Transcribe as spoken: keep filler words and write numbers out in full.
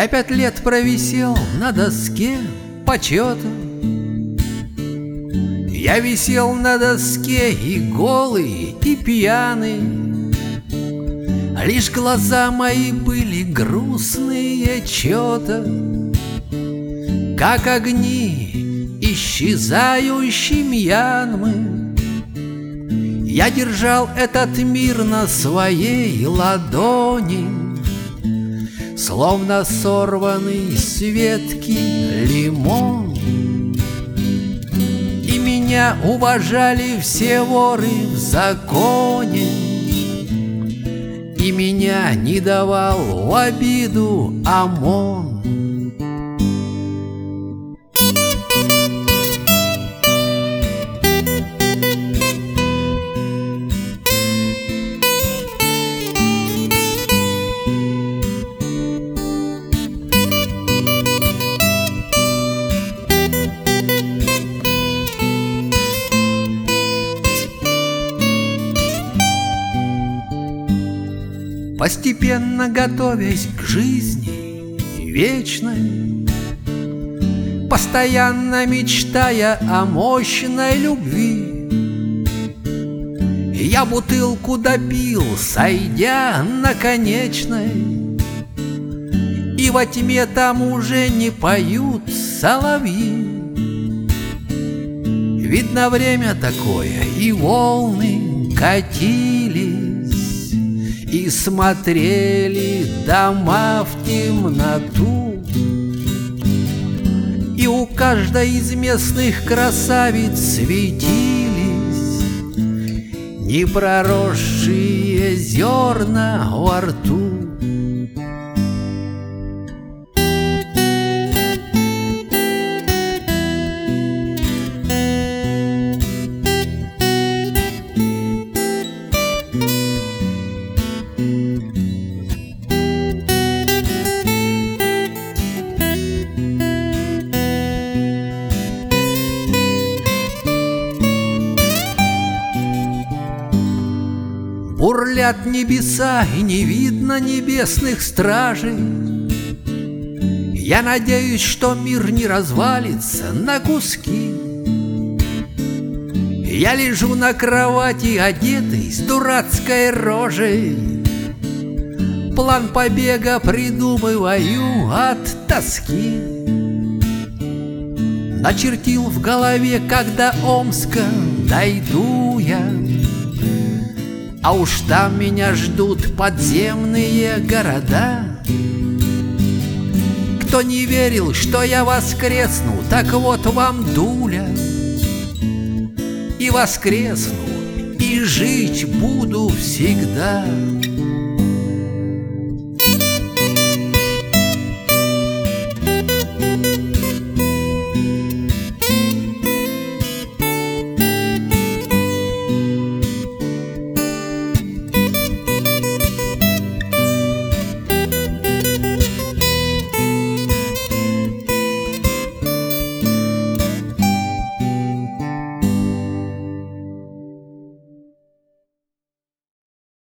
Я пять лет провисел на доске почета. Я висел на доске и голый, и пьяный. Лишь глаза мои были грустные чё-то, как огни исчезающей Мьянмы. Я держал этот мир на своей ладони, словно сорванный с ветки лимон. И меня уважали все воры в законе, и меня не давал в обиду ОМОН. Постепенно готовясь к жизни вечной, постоянно мечтая о мощной любви, я бутылку допил, сойдя на конечной, и во тьме там уже не поют соловьи. Видно, время такое, и волны катились, и смотрели дома в темноту. И у каждой из местных красавиц светились непроросшие зерна во рту. Бурлят небеса, и не видно небесных стражей. Я надеюсь, что мир не развалится на куски. Я лежу на кровати, одетый с дурацкой рожей. План побега придумываю от тоски. Начертил в голове, когда Омска дойду я, а уж там меня ждут подземные города. Кто не верил, что я воскресну, так вот вам дуля. И воскресну, и жить буду всегда.